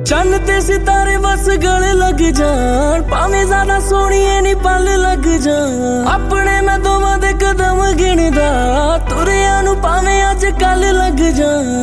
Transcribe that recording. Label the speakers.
Speaker 1: चन्न ते सितारे बस गले लग जान, भावें ज्यादा सोहणीए नी पल लग जान। अपने मैं दोवां दे कदम गिणदा, तुरिया नूं भावें अज कल लग जान।